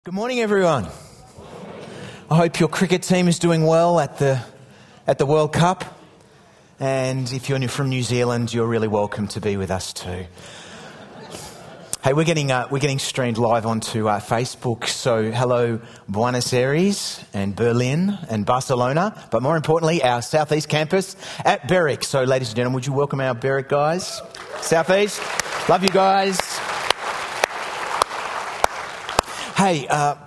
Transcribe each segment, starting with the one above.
Good morning, everyone. I hope your cricket team is doing well at the World Cup. And if you're from New Zealand, you're really welcome to be with us too. Hey, we're getting streamed live onto Facebook. So hello, Buenos Aires and Berlin and Barcelona, but more importantly, our Southeast campus at Berwick. So, ladies and gentlemen, would you welcome our Berwick guys? Southeast, love you guys. Hey,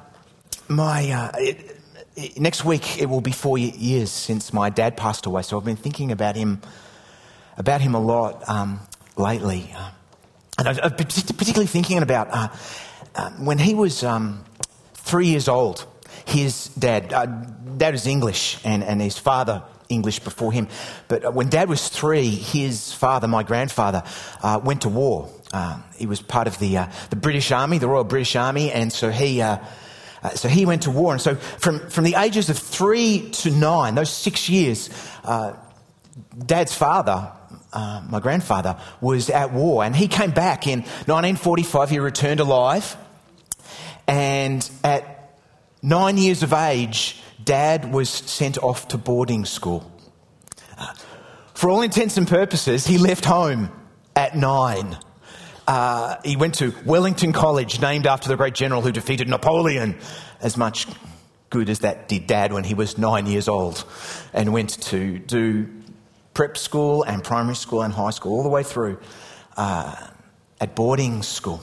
next week it will be 4 years since my dad passed away, so I've been thinking about him a lot lately. And I've been particularly thinking about when he was 3 years old. His dad was English and his father English before him. But when Dad was 3, his father, my grandfather, went to war. He was part of the British Army, the Royal British Army, and so he went to war. And so from the ages of 3 to 9, those 6 years, Dad's father, my grandfather, was at war, and he came back in 1945. He returned alive, and at 9 years of age, Dad was sent off to boarding school. For all intents and purposes, he left home at 9. He went to Wellington College, named after the great general who defeated Napoleon. As much good as that did Dad when he was 9 years old, and went to do prep school and primary school and high school, all the way through at boarding school.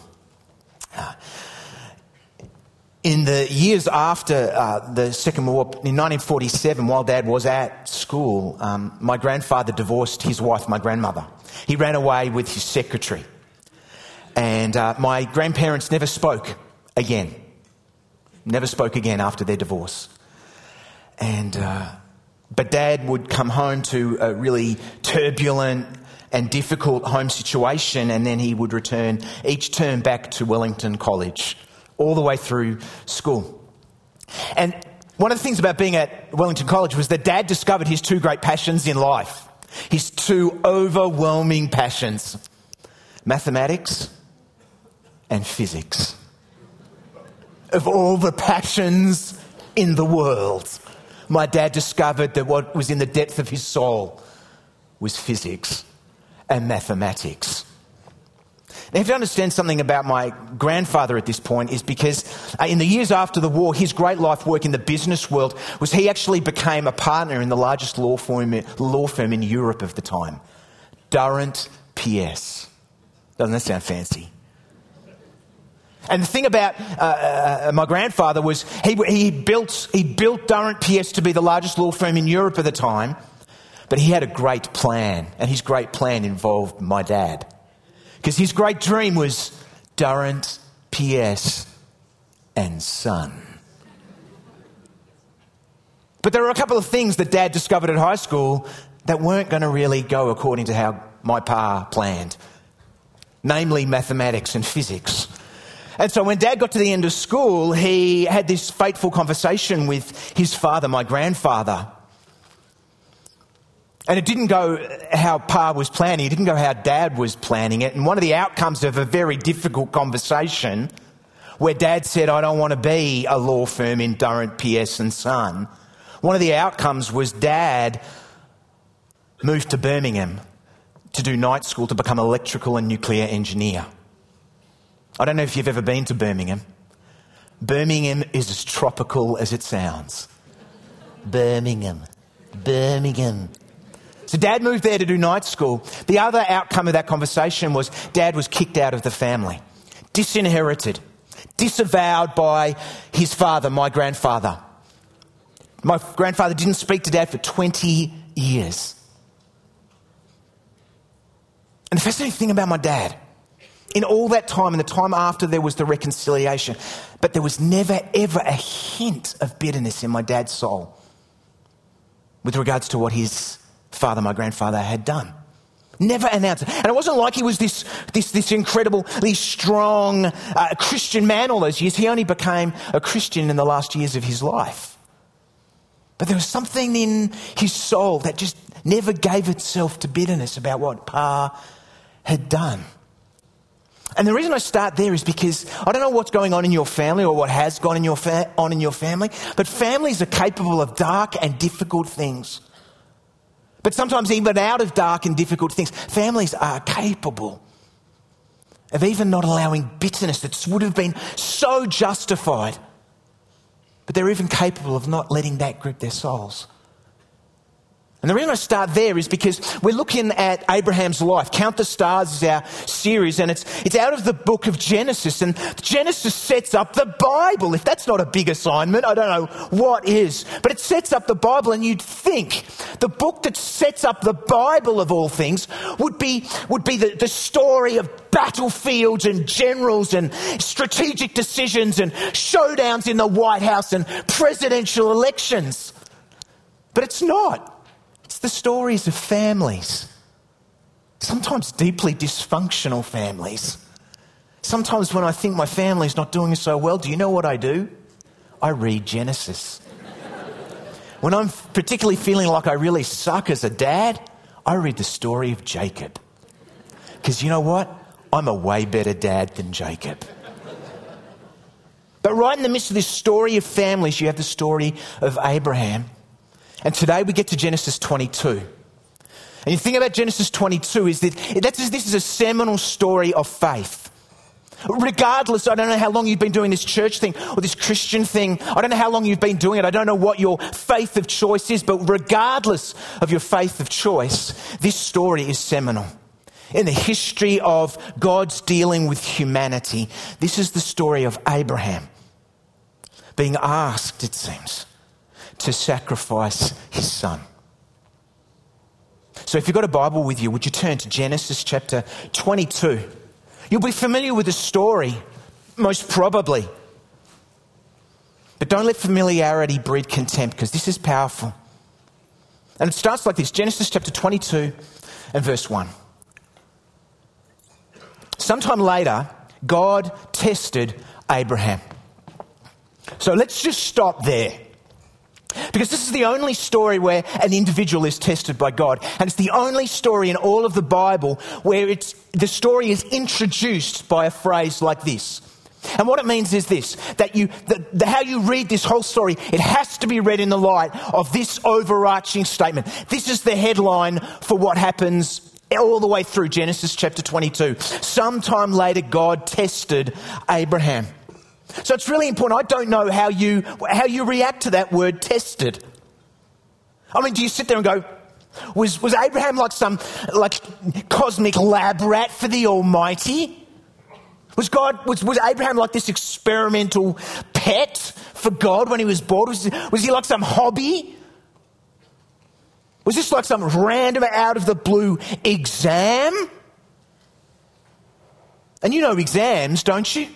In the years after the Second World War, in 1947, while Dad was at school, my grandfather divorced his wife, my grandmother. He ran away with his secretary. And my grandparents never spoke again. Never spoke again after their divorce. And but Dad would come home to a really turbulent and difficult home situation, and then he would return each term back to Wellington College, all the way through school. And one of the things about being at Wellington College was that Dad discovered his two great passions in life. His two overwhelming passions: mathematics and physics. Of all the passions in the world, my dad discovered that what was in the depth of his soul was physics and mathematics. Now, if you understand something about my grandfather at this point, is because in the years after the war, his great life work in the business world was he actually became a partner in the largest law firm in Europe of the time, Durrant P.S. Doesn't that sound fancy? And the thing about my grandfather was he built Durrant P.S. to be the largest law firm in Europe at the time, but he had a great plan, and his great plan involved my dad. Because his great dream was Durrant P.S. and Son. But there were a couple of things that Dad discovered at high school that weren't going to really go according to how my pa planned, namely mathematics and physics. And so when Dad got to the end of school, he had this fateful conversation with his father, my grandfather. And it didn't go how Pa was planning. It didn't go how Dad was planning it. And one of the outcomes of a very difficult conversation, where Dad said, "I don't want to be a law firm in Durrant P.S. and Son," one of the outcomes was Dad moved to Birmingham to do night school to become an electrical and nuclear engineer. I don't know if you've ever been to Birmingham. Birmingham is as tropical as it sounds. Birmingham. So Dad moved there to do night school. The other outcome of that conversation was Dad was kicked out of the family, disinherited, disavowed by his father, my grandfather. My grandfather didn't speak to Dad for 20 years. And the fascinating thing about my dad, in all that time and the time after there was the reconciliation, but there was never ever a hint of bitterness in my dad's soul with regards to what his father, my grandfather, had done. Never an ounce. And it wasn't like he was this incredibly strong Christian man all those years. He only became a Christian in the last years of his life. But there was something in his soul that just never gave itself to bitterness about what Pa had done. And the reason I start there is because I don't know what's going on in your family or what has gone on in your family, but families are capable of dark and difficult things. But sometimes even out of dark and difficult things, families are capable of even not allowing bitterness that would have been so justified. But they're even capable of not letting that grip their souls. And the reason I start there is because we're looking at Abraham's life. Count the Stars is our series, and it's out of the book of Genesis. And Genesis sets up the Bible. If that's not a big assignment, I don't know what is. But it sets up the Bible, and you'd think the book that sets up the Bible of all things would be the story of battlefields and generals and strategic decisions and showdowns in the White House and presidential elections. But it's not. It's the stories of families, sometimes deeply dysfunctional families. Sometimes when I think my family's not doing so well, do you know what I do? I read Genesis. When I'm particularly feeling like I really suck as a dad, I read the story of Jacob. Because you know what? I'm a way better dad than Jacob. But right in the midst of this story of families, you have the story of Abraham. And today we get to Genesis 22. And the thing about Genesis 22 is that this is a seminal story of faith. Regardless, I don't know how long you've been doing this church thing or this Christian thing. I don't know how long you've been doing it. I don't know what your faith of choice is. But regardless of your faith of choice, this story is seminal. In the history of God's dealing with humanity, this is the story of Abraham being asked, it seems, to sacrifice his son. So if you've got a Bible with you, would you turn to Genesis chapter 22? You'll be familiar with the story, most probably. But don't let familiarity breed contempt, because this is powerful. And it starts like this, Genesis chapter 22 and verse 1. Sometime later, God tested Abraham. So let's just stop there. Because this is the only story where an individual is tested by God. And it's the only story in all of the Bible where the story is introduced by a phrase like this. And what it means is this, that how you read this whole story, it has to be read in the light of this overarching statement. This is the headline for what happens all the way through Genesis chapter 22. Sometime later, God tested Abraham. So it's really important. I don't know how you react to that word tested. I mean, do you sit there and go, was Abraham like some cosmic lab rat for the Almighty? Was Abraham like this experimental pet for God when he was bored? Was he like some hobby? Was this like some random out of the blue exam? And you know exams, don't you?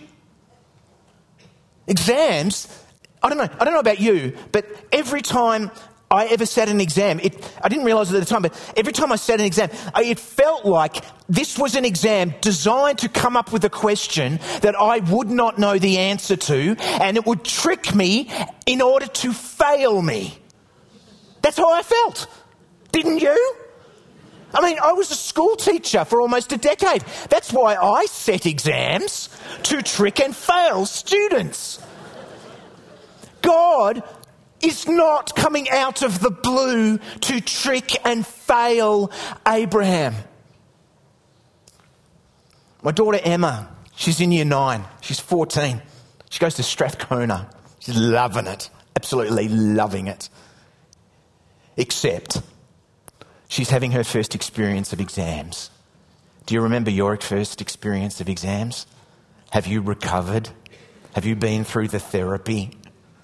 Exams, I don't know about you, but every time I ever sat an exam, I didn't realise it at the time, but every time I sat an exam, it felt like this was an exam designed to come up with a question that I would not know the answer to, and it would trick me in order to fail me. That's how I felt. Didn't you? I mean, I was a school teacher for almost a decade. That's why I set exams, to trick and fail students. God is not coming out of the blue to trick and fail Abraham. My daughter Emma, she's in year 9. She's 14. She goes to Strathcona. She's loving it. Absolutely loving it. Except she's having her first experience of exams. Do you remember your first experience of exams? Have you recovered? Have you been through the therapy?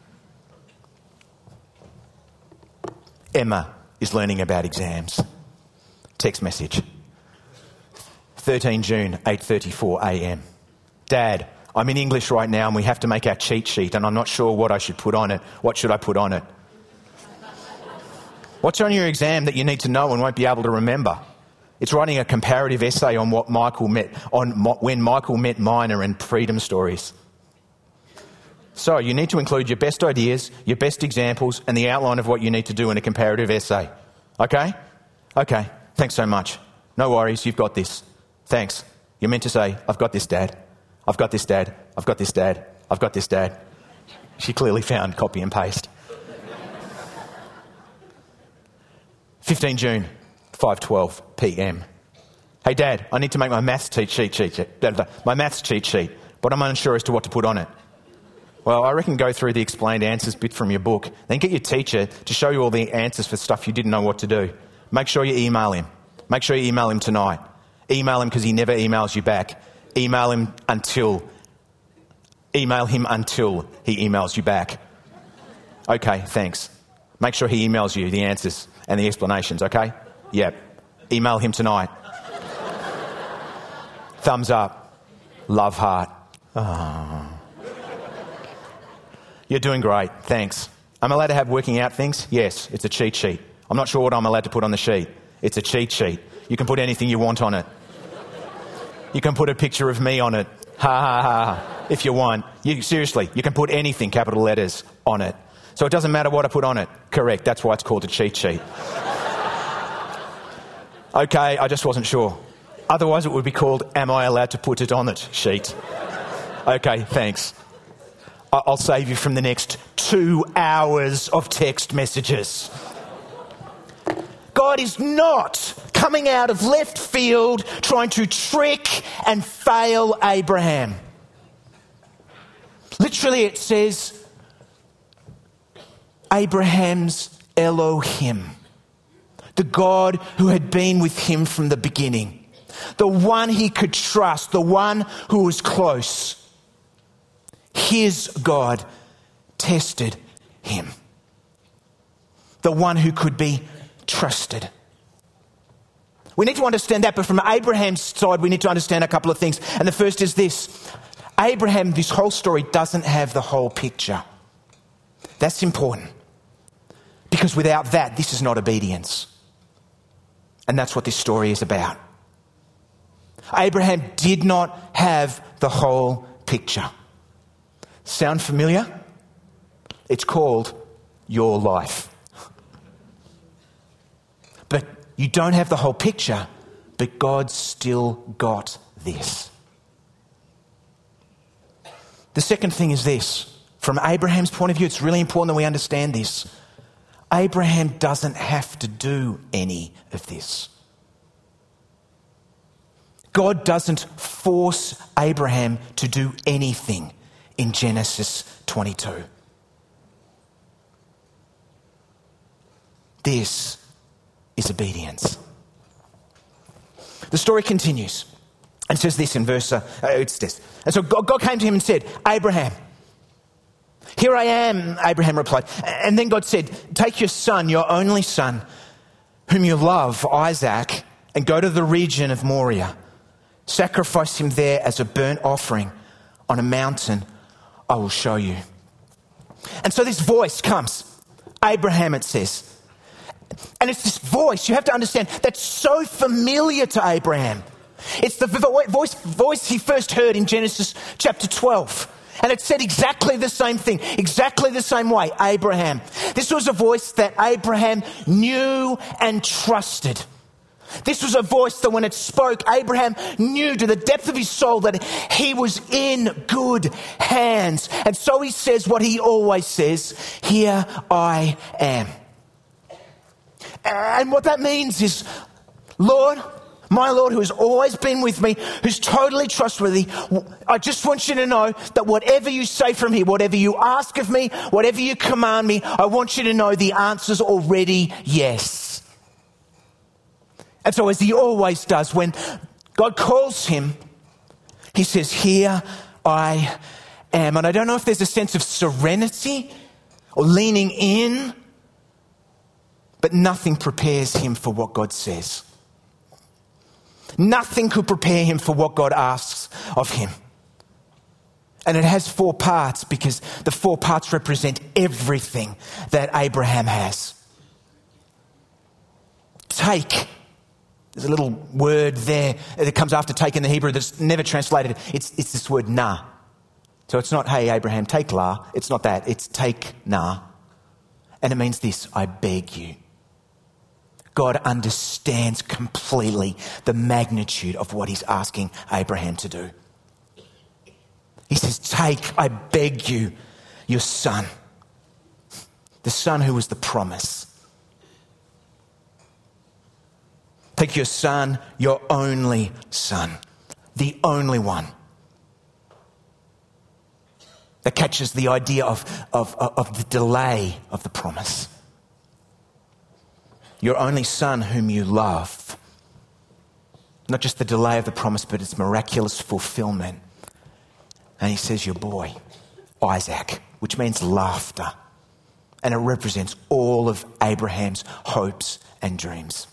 Emma is learning about exams. Text message. 13 June, 8:34 a.m. Dad, I'm in English right now and we have to make our cheat sheet and I'm not sure what I should put on it. What should I put on it? What's on your exam that you need to know and won't be able to remember? It's writing a comparative essay on when Michael met Minor and freedom stories. So you need to include your best ideas, your best examples, and the outline of what you need to do in a comparative essay. Okay? Okay. Thanks so much. No worries. You've got this. Thanks. You're meant to say, I've got this, Dad. I've got this, Dad. I've got this, Dad. I've got this, Dad. She clearly found copy and paste. 15 June, 5:12 p.m. Hey, Dad, I need to make my maths cheat sheet, but I'm unsure as to what to put on it. Well, I reckon go through the explained answers bit from your book, then get your teacher to show you all the answers for stuff you didn't know what to do. Make sure you email him. Make sure you email him tonight. Email him because he never emails you back. Email him until he emails you back. Okay, thanks. Make sure he emails you the answers and the explanations, okay? Yep. Email him tonight. Thumbs up. Love heart. Oh. You're doing great, thanks. I'm allowed to have working out things? Yes, it's a cheat sheet. I'm not sure what I'm allowed to put on the sheet. It's a cheat sheet. You can put anything you want on it. You can put a picture of me on it. Ha ha ha. If you want. Seriously, you can put anything, capital letters, on it. So it doesn't matter what I put on it. Correct, that's why it's called a cheat sheet. Okay, I just wasn't sure. Otherwise it would be called, am I allowed to put it on it sheet? Okay, thanks. I'll save you from the next 2 hours of text messages. God is not coming out of left field trying to trick and fail Abraham. Literally it says, Abraham's Elohim, the God who had been with him from the beginning, the one he could trust, the one who was close. His God tested him. The one who could be trusted. We need to understand that, but from Abraham's side, we need to understand a couple of things. And the first is this. Abraham, this whole story doesn't have the whole picture. That's important. Because without that, this is not obedience. And that's what this story is about. Abraham did not have the whole picture. Sound familiar? It's called your life. But you don't have the whole picture, but God still got this. The second thing is this. From Abraham's point of view, it's really important that we understand this. Abraham doesn't have to do any of this. God doesn't force Abraham to do anything in Genesis 22. This is obedience. The story continues and says this in verse, it's this. And so God came to him and said, Abraham, here I am, Abraham replied. And then God said, take your son, your only son, whom you love, Isaac, and go to the region of Moriah. Sacrifice him there as a burnt offering on a mountain I will show you. And so this voice comes. Abraham, it says. And it's this voice, you have to understand, that's so familiar to Abraham. It's the voice he first heard in Genesis chapter 12. And it said exactly the same thing, exactly the same way, Abraham. This was a voice that Abraham knew and trusted. This was a voice that when it spoke, Abraham knew to the depth of his soul that he was in good hands. And so he says what he always says, here I am. And what that means is, Lord, my Lord, who has always been with me, who's totally trustworthy, I just want you to know that whatever you say from here, whatever you ask of me, whatever you command me, I want you to know the answer's already yes. And so as he always does, when God calls him, he says, here I am. And I don't know if there's a sense of serenity or leaning in, but nothing prepares him for what God says. Nothing could prepare him for what God asks of him. And it has 4 parts because the 4 parts represent everything that Abraham has. Take. There's a little word there that comes after take in the Hebrew that's never translated. It's this word nah. So it's not, hey, Abraham, take la. It's not that. It's take nah. And it means this, I beg you. God understands completely the magnitude of what he's asking Abraham to do. He says, take, I beg you, your son, the son who was the promise. Take your son, your only son, the only one. That catches the idea of the delay of the promise. Your only son whom you love. Not just the delay of the promise, but its miraculous fulfillment. And he says, your boy, Isaac, which means laughter. And it represents all of Abraham's hopes and dreams.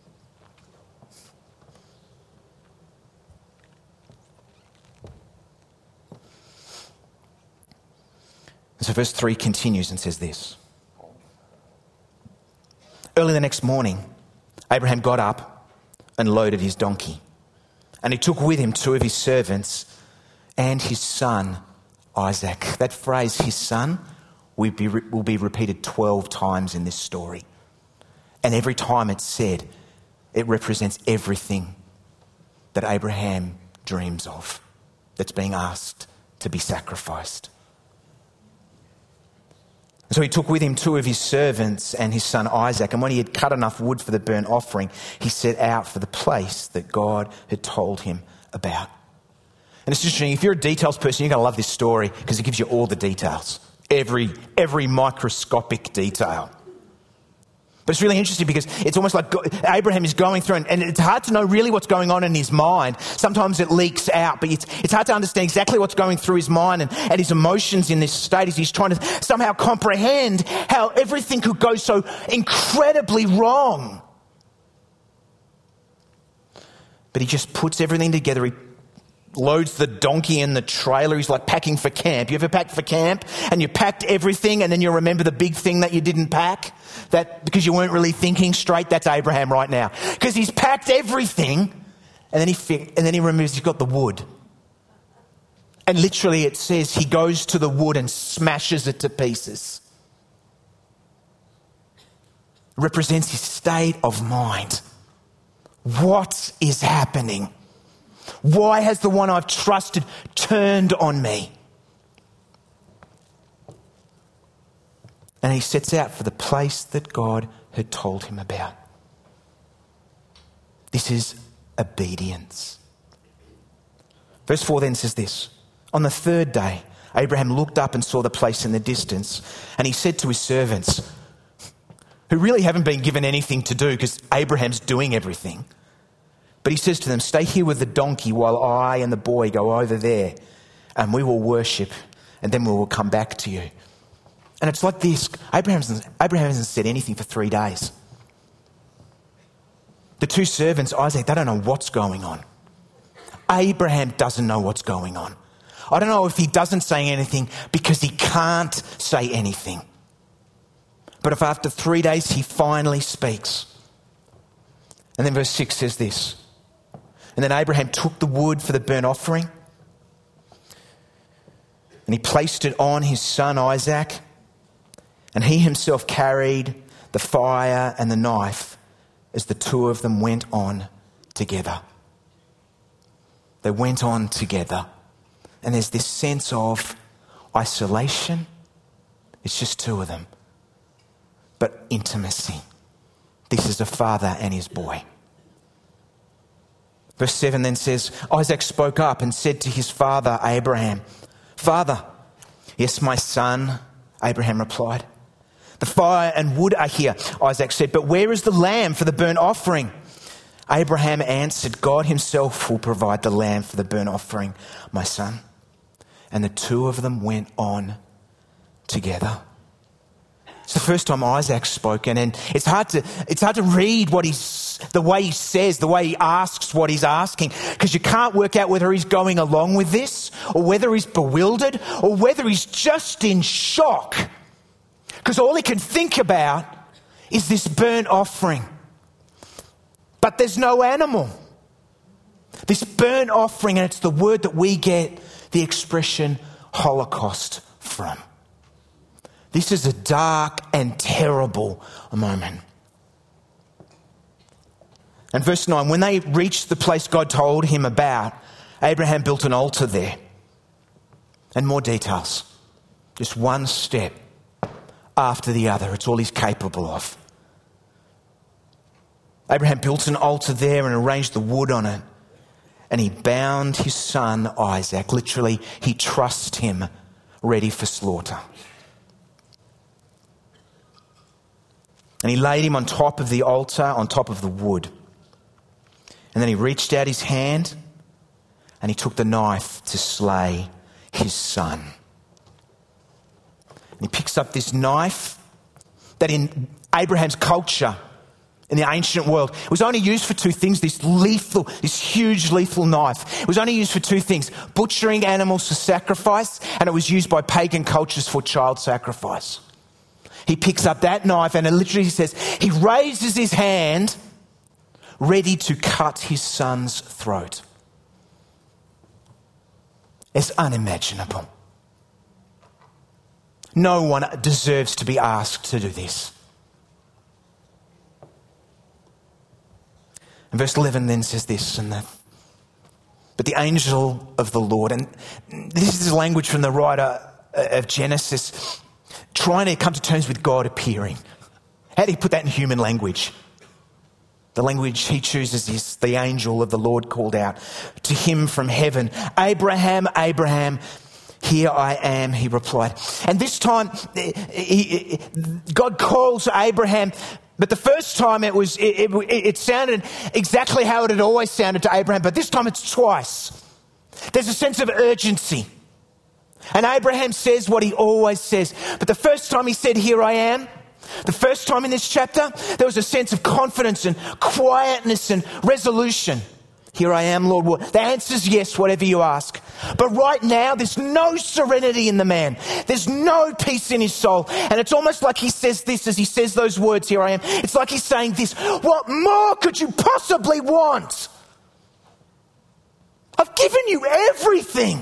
So verse 3 continues and says this. Early the next morning, Abraham got up and loaded his donkey. And he took with him 2 of his servants and his son, Isaac. That phrase, his son, will be repeated 12 times in this story. And every time it's said, it represents everything that Abraham dreams of, that's being asked to be sacrificed. So he took with him 2 of his servants and his son Isaac. And when he had cut enough wood for the burnt offering, he set out for the place that God had told him about. And it's interesting, if you're a details person, you're going to love this story because it gives you all the details. Every microscopic detail. But it's really interesting because it's almost like Abraham is going through and it's hard to know really what's going on in his mind. Sometimes it leaks out, but it's hard to understand exactly what's going through his mind and his emotions in this state as he's trying to somehow comprehend how everything could go so incredibly wrong. But he just puts everything together. He loads the donkey in the trailer. He's like packing for camp. You ever packed for camp and you packed everything and then you remember the big thing that you didn't pack? That because you weren't really thinking straight? That's Abraham right now. Because he's packed everything and then he remembers he's got the wood. And literally it says he goes to the wood and smashes it to pieces. It represents his state of mind. What is happening? Why has the one I've trusted turned on me? And he sets out for the place that God had told him about. This is obedience. Verse 4 then says this. On the 3rd day, Abraham looked up and saw the place in the distance, and he said to his servants, who really haven't been given anything to do because Abraham's doing everything. But he says to them, stay here with the donkey while I and the boy go over there and we will worship and then we will come back to you. And it's like this. Abraham hasn't said anything for 3 days. The 2 servants, Isaac, they don't know what's going on. Abraham doesn't know what's going on. I don't know if he doesn't say anything because he can't say anything. But if after 3 days he finally speaks. And then verse 6 says this. And then Abraham took the wood for the burnt offering and he placed it on his son Isaac, and he himself carried the fire and the knife as the 2 of them went on together. They went on together. And there's this sense of isolation. It's just 2 of them. But intimacy. This is a father and his boy. Verse 7 then says, Isaac spoke up and said to his father Abraham, Father. Yes, my son, Abraham replied. The fire and wood are here, Isaac said, but where is the lamb for the burnt offering? Abraham answered, God himself will provide the lamb for the burnt offering, my son. And the 2 of them went on together. It's the first time Isaac's spoken, and it's hard to read the way he says, the way he asks what he's asking, because you can't work out whether he's going along with this, or whether he's bewildered, or whether he's just in shock. Because all he can think about is this burnt offering. But there's no animal. This burnt offering, and it's the word that we get the expression Holocaust from. This is a dark and terrible moment. And verse 9, when they reached the place God told him about, Abraham built an altar there. And more details. Just one step after the other. It's all he's capable of. Abraham built an altar there and arranged the wood on it. And he bound his son Isaac. Literally, he trussed him ready for slaughter. And he laid him on top of the altar, on top of the wood. And then he reached out his hand and he took the knife to slay his son. And he picks up this knife that in Abraham's culture, in the ancient world, it was only used for two things, this huge lethal knife. It was only used for two things, butchering animals for sacrifice, and it was used by pagan cultures for child sacrifice. He picks up that knife and it literally says, he raises his hand ready to cut his son's throat. It's unimaginable. No one deserves to be asked to do this. And verse 11 then says this, but the angel of the Lord, and this is language from the writer of Genesis, trying to come to terms with God appearing. How do you put that in human language? The language he chooses is the angel of the Lord called out to him from heaven, Abraham, Abraham, here I am, he replied. And this time, God calls Abraham. But the first time it sounded exactly how it had always sounded to Abraham, but this time it's twice. There's a sense of urgency. And Abraham says what he always says. But the first time he said, here I am, the first time in this chapter, there was a sense of confidence and quietness and resolution. Here I am, Lord. The answer's yes, whatever you ask. But right now, there's no serenity in the man. There's no peace in his soul. And it's almost like he says this as he says those words, here I am. It's like he's saying this, what more could you possibly want? I've given you everything.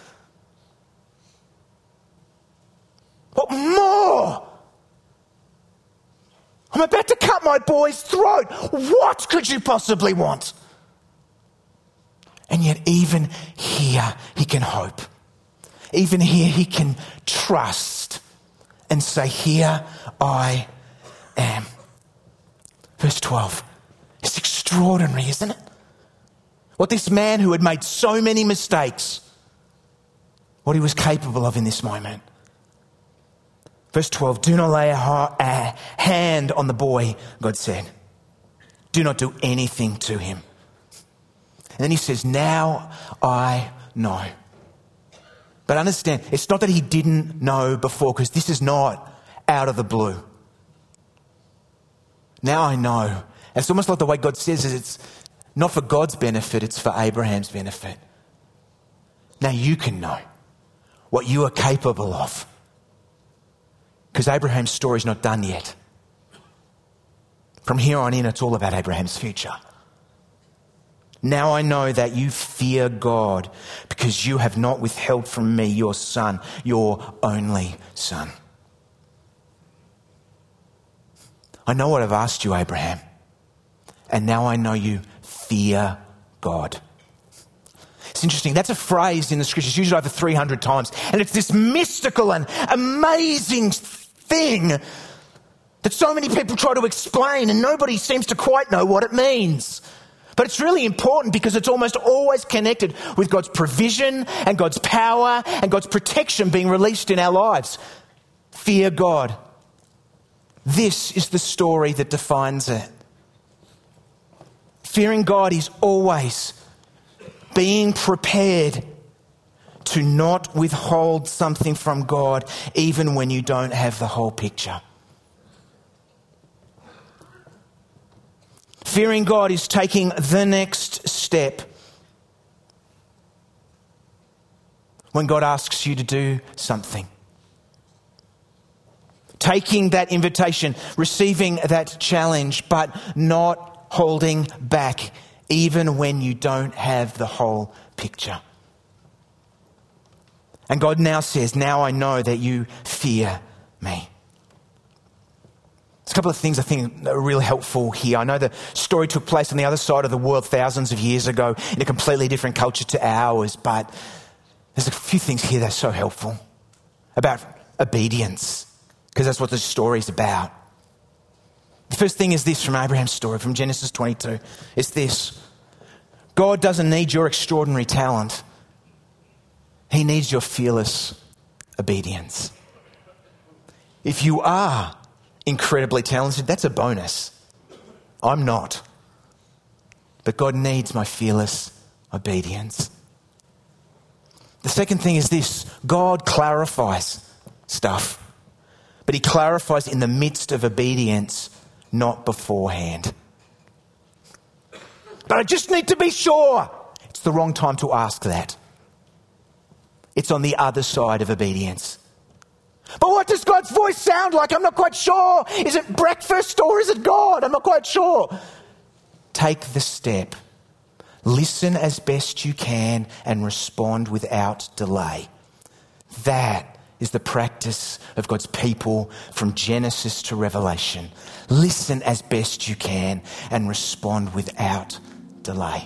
What more? I'm about to cut my boy's throat. What could you possibly want? And yet even here he can hope. Even here he can trust and say, here I am. Verse 12. It's extraordinary, isn't it? What this man who had made so many mistakes, what he was capable of in this moment. Verse 12, do not lay a hand on the boy, God said. Do not do anything to him. And then he says, now I know. But understand, it's not that he didn't know before, because this is not out of the blue. Now I know. And it's almost like the way God says it, it's not for God's benefit, it's for Abraham's benefit. Now you can know what you are capable of. Because Abraham's story is not done yet. From here on in, it's all about Abraham's future. Now I know that you fear God because you have not withheld from me your son, your only son. I know what I've asked you, Abraham, and now I know you fear God. It's interesting. That's a phrase in the scriptures used over 300 times. And it's this mystical and amazing thing that so many people try to explain and nobody seems to quite know what it means. But it's really important because it's almost always connected with God's provision and God's power and God's protection being released in our lives. Fear God. This is the story that defines it. Fearing God is always being prepared to not withhold something from God even when you don't have the whole picture. Fearing God is taking the next step when God asks you to do something. Taking that invitation, receiving that challenge, but not holding back even when you don't have the whole picture. And God now says, now I know that you fear me. There's a couple of things I think are really helpful here. I know the story took place on the other side of the world thousands of years ago in a completely different culture to ours, but there's a few things here that are so helpful about obedience, because that's what the story is about. The first thing is this from Abraham's story, from Genesis 22. It's this: God doesn't need your extraordinary talent. He needs your fearless obedience. If you are incredibly talented, that's a bonus. I'm not. But God needs my fearless obedience. The second thing is this: God clarifies stuff, but he clarifies in the midst of obedience, not beforehand. But I just need to be sure. It's the wrong time to ask that. It's on the other side of obedience. But what does God's voice sound like? I'm not quite sure. Is it breakfast or is it God? I'm not quite sure. Take the step. Listen as best you can and respond without delay. That is the practice of God's people from Genesis to Revelation. Listen as best you can and respond without delay.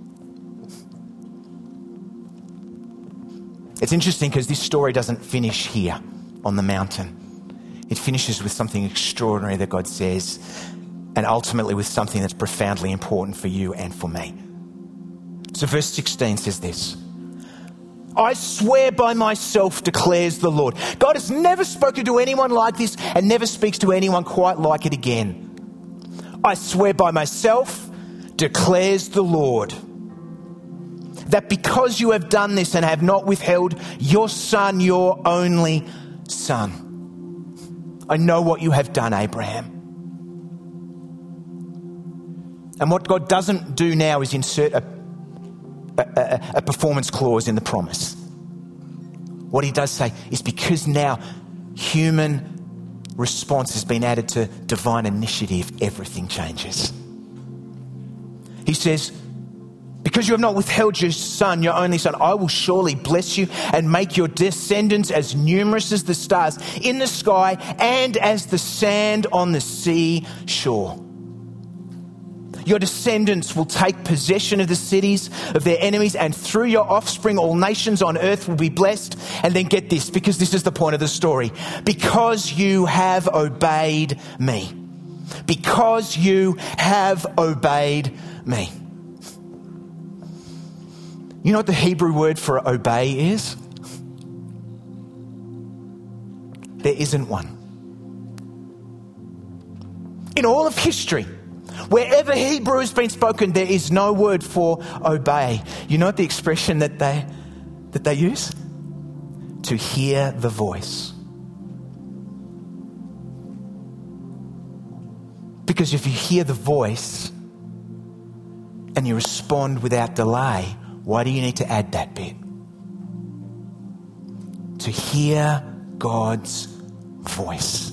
It's interesting because this story doesn't finish here on the mountain. It finishes with something extraordinary that God says, and ultimately with something that's profoundly important for you and for me. So verse 16 says this: I swear by myself, declares the Lord. God has never spoken to anyone like this and never speaks to anyone quite like it again. I swear by myself, declares the Lord, that because you have done this and have not withheld your son, your only son. I know what you have done, Abraham. And what God doesn't do now is insert a performance clause in the promise. What he does say is, because now human response has been added to divine initiative, everything changes. He says, because you have not withheld your son, your only son, I will surely bless you and make your descendants as numerous as the stars in the sky and as the sand on the sea shore. Your descendants will take possession of the cities of their enemies, and through your offspring all nations on earth will be blessed. And then get this, because this is the point of the story. Because you have obeyed me. Because you have obeyed me. You know what the Hebrew word for obey is? There isn't one. In all of history, wherever Hebrew has been spoken, there is no word for obey. You know what the expression that they use? To hear the voice. Because if you hear the voice and you respond without delay, why do you need to add that bit? To hear God's voice.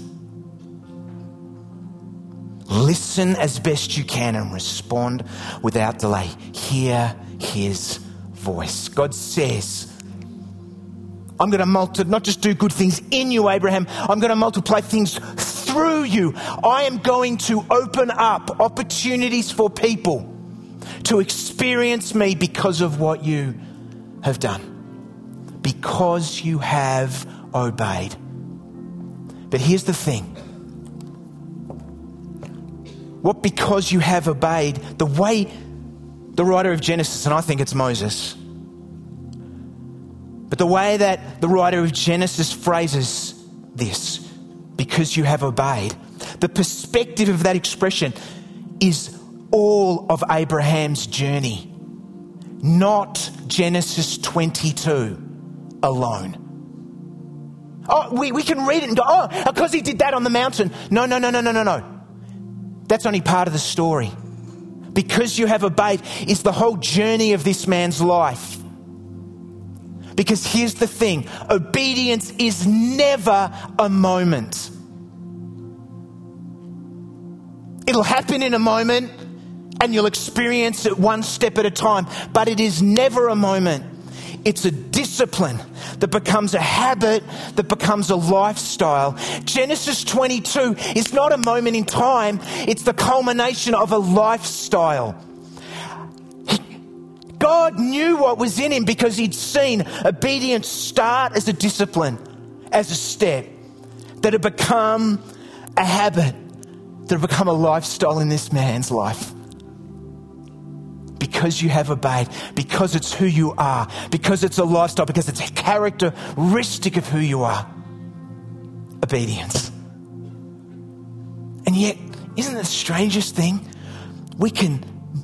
Listen as best you can and respond without delay. Hear his voice. God says, I'm going to not just do good things in you, Abraham. I'm going to multiply things through you. I am going to open up opportunities for people to experience me because of what you have done. Because you have obeyed. But here's the thing. What because you have obeyed, the way the writer of Genesis, and I think it's Moses, but the way that the writer of Genesis phrases this, because you have obeyed, the perspective of that expression is all of Abraham's journey, not Genesis 22 alone. Oh, we can read it and go, oh, because he did that on the mountain. No. That's only part of the story. Because you have obeyed is the whole journey of this man's life. Because here's the thing, obedience is never a moment. It'll happen in a moment and you'll experience it one step at a time, but it is never a moment. It's a discipline that becomes a habit, that becomes a lifestyle. Genesis 22 is not a moment in time. It's the culmination of a lifestyle. God knew what was in him because he'd seen obedience start as a discipline, as a step, that had become a habit, that had become a lifestyle in this man's life. Because you have obeyed, because it's who you are, because it's a lifestyle, because it's a characteristic of who you are. Obedience. And yet, isn't it the strangest thing? We can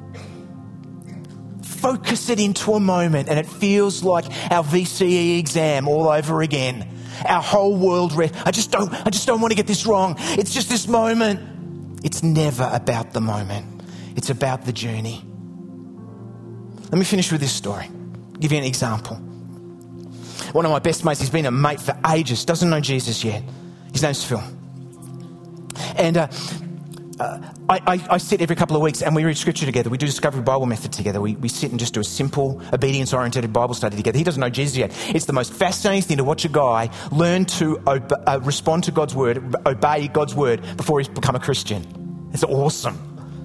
focus it into a moment and it feels like our VCE exam all over again. Our whole world, I just don't want to get this wrong. It's just this moment. It's never about the moment. It's about the journey. Let me finish with this story. I'll give you an example. One of my best mates, he's been a mate for ages, doesn't know Jesus yet. His name's Phil. And I sit every couple of weeks and we read scripture together. We do Discovery Bible Method together. We sit and just do a simple, obedience-oriented Bible study together. He doesn't know Jesus yet. It's the most fascinating thing to watch a guy learn to respond to God's word, obey God's word before he's become a Christian. It's awesome.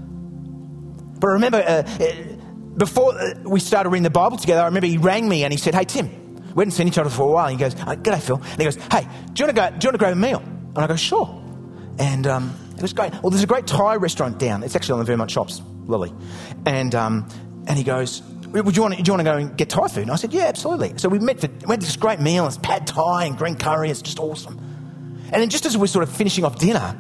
But remember, before we started reading the Bible together, I remember he rang me and he said, "Hey, Tim," we hadn't seen each other for a while. And he goes, "G'day, Phil." And he goes, "Hey, do you want to grab a meal?" And I go, "Sure." And it was great. Well, there's a great Thai restaurant down. It's actually on the Vermont Shops, Lily. And he goes, "Would you want to go and get Thai food?" And I said, "Yeah, absolutely." So we went to this great meal. It's pad Thai and green curry. It's just awesome. And then just as we're sort of finishing off dinner,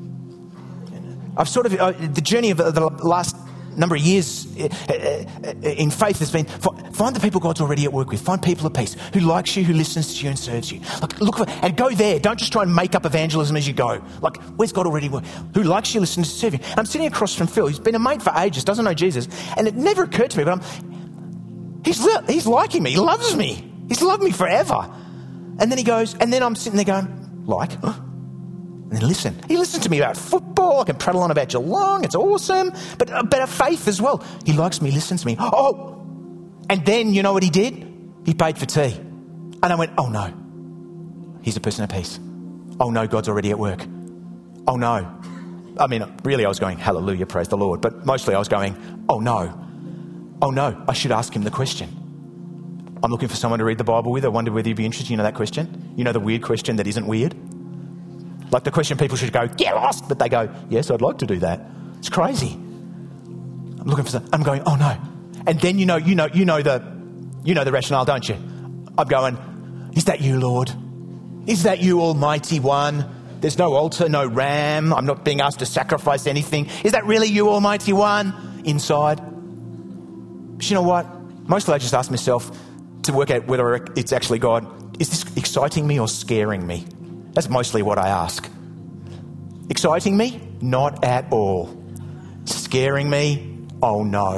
I've sort of the journey of the last number of years in faith has been find the people God's already at work with. Find people of peace who likes you, who listens to you and serves you. Like, look for and go there. Don't just try and make up evangelism as you go. Like, where's God already work? Who likes you, listens to serve you? And I'm sitting across from Phil. He's been a mate for ages, doesn't know Jesus, and it never occurred to me. But he's liking me. He loves me. He's loved me forever. And then he goes, and then I'm sitting there going, like. And then listen. He listens to me about football. I can prattle on about Geelong. It's awesome. But about faith as well. He likes me, listens to me. Oh! And then, you know what he did? He paid for tea. And I went, oh no. He's a person of peace. Oh no, God's already at work. Oh no. I mean, really I was going, hallelujah, praise the Lord. But mostly I was going, oh no. Oh no, I should ask him the question. I'm looking for someone to read the Bible with. I wonder whether you'd be interested. You know that question? You know the weird question that isn't weird? Like the question people should go, get lost, but they go, yes, I'd like to do that. It's crazy. I'm looking for some, I'm going, oh no. And then you know the rationale, don't you? I'm going, is that you, Lord? Is that you, Almighty One? There's no altar, no ram. I'm not being asked to sacrifice anything. Is that really you, Almighty One? Inside. But you know what? Mostly I just ask myself to work out whether it's actually God. Is this exciting me or scaring me? That's mostly what I ask. Exciting me? Not at all. Scaring me? Oh no.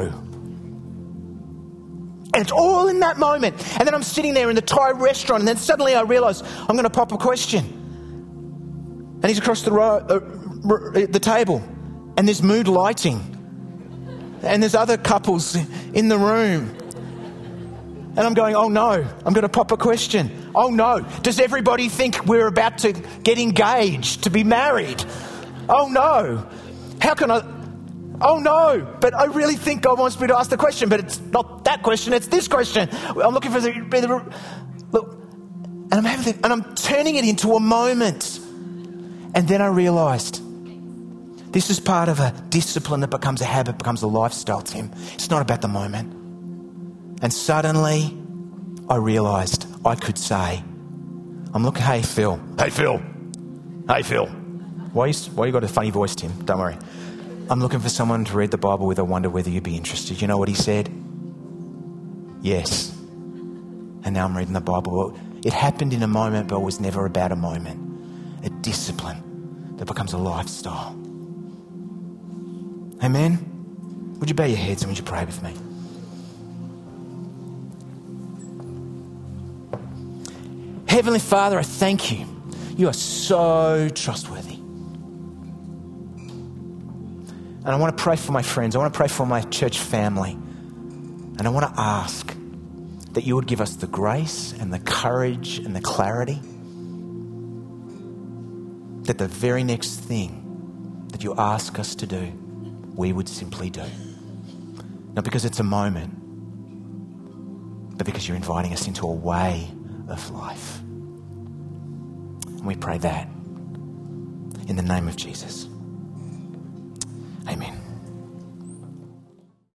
And it's all in that moment. And then I'm sitting there in the Thai restaurant and then suddenly I realise I'm going to pop a question. And he's across the table. And there's mood lighting. And there's other couples in the room. And I'm going, oh no, I'm going to pop a question. Oh no, does everybody think we're about to get engaged, to be married? Oh no, how can I? Oh no, but I really think God wants me to ask the question, but it's not that question, it's this question. I'm looking for look, and I'm turning it into a moment. And then I realised this is part of a discipline that becomes a habit, becomes a lifestyle, Tim. It's not about the moment. And suddenly, I realised I could say, I'm looking, hey Phil. Hey Phil. Hey Phil. Why you got a funny voice, Tim? Don't worry. I'm looking for someone to read the Bible with. I wonder whether you'd be interested. You know what he said? Yes. And now I'm reading the Bible. Well, it happened in a moment, but it was never about a moment. A discipline that becomes a lifestyle. Amen? Would you bow your heads and would you pray with me? Heavenly Father, I thank you. You are so trustworthy. And I want to pray for my friends. I want to pray for my church family. And I want to ask, that you would give us the grace and the courage and the clarity that the very next thing that you ask us to do, we would simply do. Not because it's a moment, but because you're inviting us into a way of life. And we pray that in the name of Jesus.